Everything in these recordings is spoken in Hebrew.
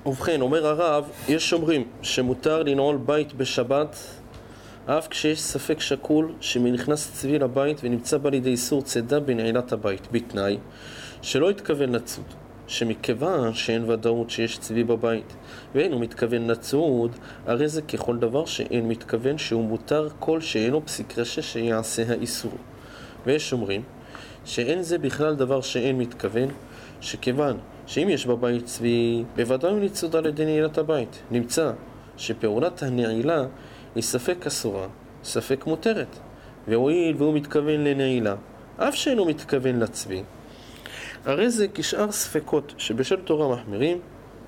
ובכן, אומר הרב, יש אומרים שמותר לנעול בית בשבת אף כשיש ספק שקול שנכנס צבי לבית ונמצא בה לידי איסור צידה בנעילת הבית, בתנאי שלא התכוון לצוד, שמכיוון שאין ודאות שיש צבי בבית ואין הוא מתכוון לצוד, הרי זה ככל דבר שאין מתכוון שהוא מותר כל שאינו פסיק רשע שיעשה האיסור. ויש אומרים שאין זה בכלל דבר שאין מתכוון, שכיוון שאם יש בבית צבי, בוודאי הוא ניצוד על ידי נעילת הבית. נמצא שפעולת הנעילה היא ספק אסורה, ספק מותרת, והואיל והוא מתכוון לנעילה, אף שאינו מתכוון לצבי, הרי זה כשאר ספקות שבשל תורה מחמירים,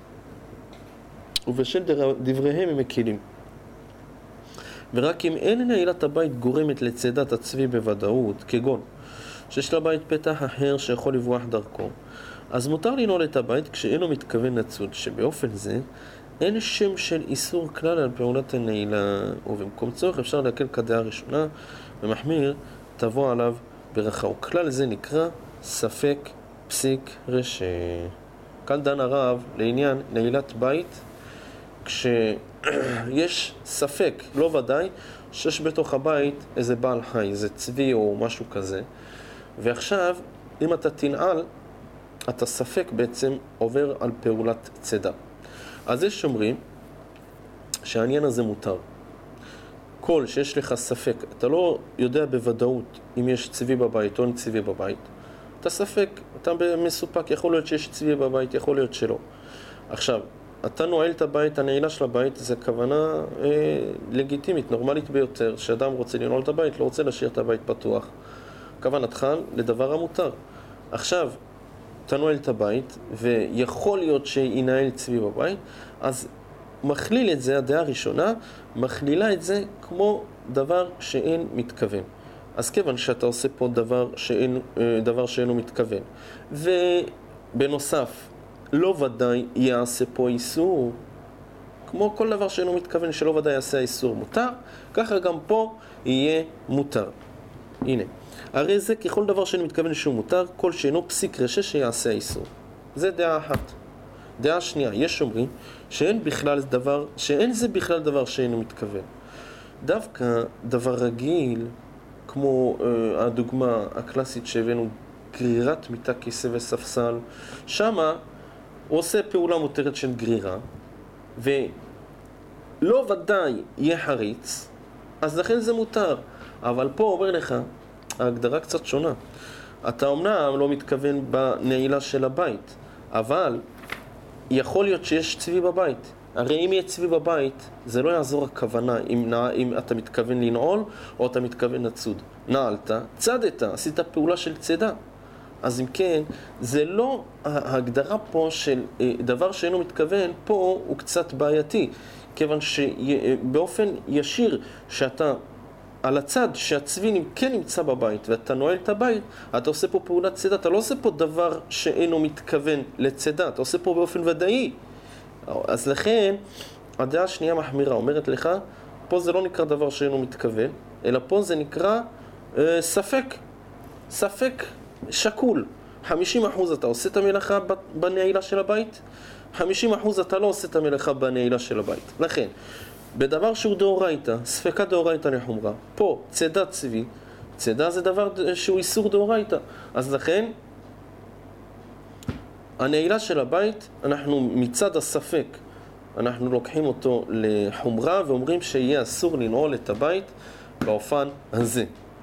ובשל דבריהם הם מקילים. ורק אם אין נעילת הבית גורמת לצידת הצבי בוודאות, כגון שיש לבית פתח אחר שיכול לברוח דרכו, אז מותר לנעול את הבית כשאינו מתכוון לצוד, שבאופן זה אין שם של איסור כלל על פעולת הנעילה, ובמקום צורך אפשר להקל כדעה ראשונה, ומחמיר תבוא עליו ברכה. וכלל זה נקרא ספק פסיק רשע. כאן דן הרב לעניין נעילת בית, כשיש ספק, לא ודאי, שיש בתוך הבית איזה בעל חי, איזה צבי או משהו כזה, ועכשיו אם אתה תנעל, אתה ספק בעצם עובר על פעולת צידה. אז יש אומרים שהעניין הזה מותר. כל שיש לך ספק, אתה לא יודע בוודאות אם יש צבי בבית או אין צבי בבית, אתה ספק, אתה מסופק, יכול להיות שיש צבי בבית, יכול להיות שלא. עכשיו, אתה נועל את הבית, הנעילה של הבית, זה כוונה לגיטימית, נורמלית ביותר, שאדם רוצה לנעול את הבית, לא רוצה להשאיר את הבית פתוח. כוונתך לדבר המותר. עכשיו, אתה נועל את הבית, ויכול להיות שינהל צבי בבית, אז מכליל את זה, הדעה הראשונה, מכלילה את זה כמו דבר שאין מתכוון. אז כיוון שאתה עושה פה דבר שאינו מתכוון, ובנוסף, לא ודאי יעשה פה איסור, כמו כל דבר שאינו מתכוון שלא ודאי יעשה איסור מותר, ככה גם פה יהיה מותר. הנה. הרי זה ככל דבר שאינו מתכוון שהוא מותר, כל שאינו פסיק רשע שיעשה איסור. זה דעה אחת. דעה שנייה, יש אומרים שאין זה בכלל דבר שאינו מתכוון. דווקא דבר רגיל, כמו הדוגמה הקלאסית שהבאנו, גרירת מיטה, כיסא וספסל, שמה הוא עושה פעולה מותרת של גרירה, ולא ודאי יהיה חריץ, אז לכן זה מותר. אבל פה אומר לך, ההגדרה קצת שונה. אתה אומנם לא מתכוון בנעילה של הבית, אבל יכול להיות שיש צבי בבית. הרי אם יהיה צבי בבית, זה לא יעזור הכוונה אם אתה מתכוון לנעול או אתה מתכוון לצוד. נעלת, צדת, עשית פעולה של צדה. אז אם כן, זה לא ההגדרה פה של דבר שאינו מתכוון, פה הוא קצת בעייתי. כיוון שבאופן ישיר שאתה על הצד שהצבי כן נמצא בבית ואתה נועל את הבית, אתה עושה פה פעולת צדה, אתה לא עושה פה דבר שאינו מתכוון לצדה, אתה עושה פה באופן ודאי. אז לכן, הדעה השנייה מחמירה, אומרת לך, פה זה לא נקרא דבר שאינו מתכוון, אלא פה זה נקרא ספק שקול. 50% אתה עושה את המלאכה בנעילה של הבית, 50% אתה לא עושה את המלאכה בנעילה של הבית. לכן, בדבר שהוא דאורייתא, ספקה דאורייתא לחומרה, פה צידה צבי, צידה זה דבר שהוא איסור דאורייתא. אז לכן, הנעילה של הבית, אנחנו מצד הספק, אנחנו לוקחים אותו לחומרה ואומרים שיהיה אסור לנעול את הבית באופן הזה.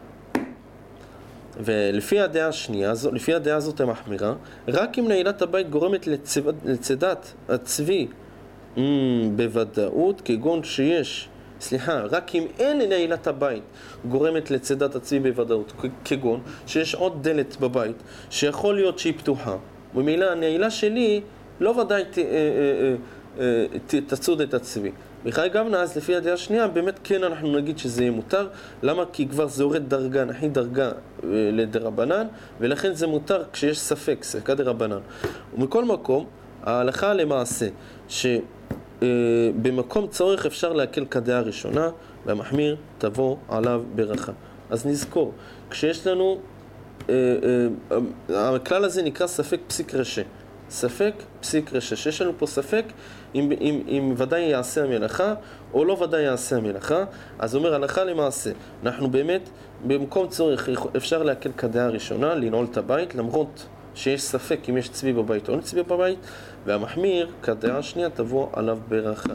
ולפי הדעה השנייה, לפי הדעה הזאת המחמירה, רק אם נעילת הבית גורמת לצידת הצבי בוודאות, כגון שיש, רק אם אין נעילת הבית גורמת לצידת הצבי בוודאות, כגון שיש עוד דלת בבית שיכול להיות שהיא פתוחה, וממילא הנעילה שלי לא ודאי תצוד את הצבי. בכלל גם אז לפי הדעה השנייה באמת כן אנחנו נגיד שזה יהיה מותר. למה? כי כבר זה יורד דרגה, נחי דרגה לדרבנן, ולכן זה מותר כשיש ספקה דרבנן. ומכל מקום ההלכה למעשה שבמקום צורך אפשר להקל כדעה ראשונה, והמחמיר תבוא עליו ברכה. אז נזכור, כשיש לנו הכלל הזה נקרא ספק פסיק רשע. ספק, פסיק רשש. יש לנו פה ספק אם ודאי יעשה המלאכה או לא ודאי יעשה המלאכה. אז אומר הלכה למעשה, אנחנו באמת במקום צורך אפשר להקל כדעה ראשונה, לנעול את הבית, למרות שיש ספק אם יש צבי בבית או אין צבי בבית, והמחמיר כדעה שנייה תבוא עליו ברכה.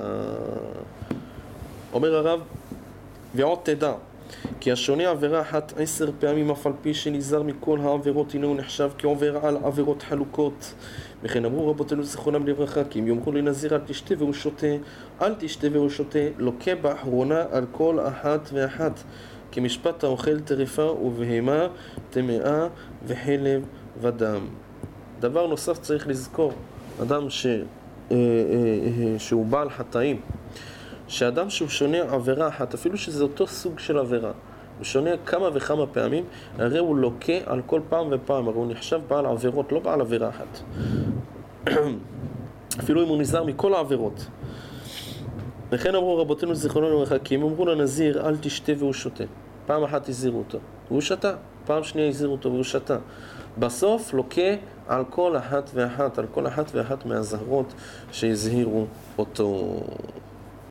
אומר הרב, ועוד תדע, כי השונה עבירה אחת 10 פעמים אף על פי שנזהר מכל העבירות, הנה הוא נחשב כעובר על עבירות חלוקות. וכן אמרו רבותינו זיכרונם לברכה, כי אם יאמרו לנזיר אל תשתה והוא שותה, אל תשתה והוא שותה, לוקה באחרונה על כל אחת ואחת, כמשפט האוכל טרפה ובהמה, טמאה וחלב ודם. דבר נוסף צריך לזכור, אדם שהוא בעל חטאים, שאדם שהוא שונה עבירה אחת, אפילו שזה אותו סוג של עבירה, הוא שונה כמה וכמה פעמים, הרי הוא לוקה על כל פעם ופעם, הרי הוא נחשב בעל עבירות, לא בעל עבירה אחת. אפילו אם הוא נזהר מכל העבירות. לכן אמרו רבותינו זיכרונם לברכה, כי אם אמרו לנזיר אל תשתה והוא שותה, פעם אחת הזהירו אותו והוא שתה, פעם שנייה הזהירו אותו והוא שתה, בסוף לוקה על כל אחת ואחת, על כל אחת ואחת מהזהרות שהזהירו אותו.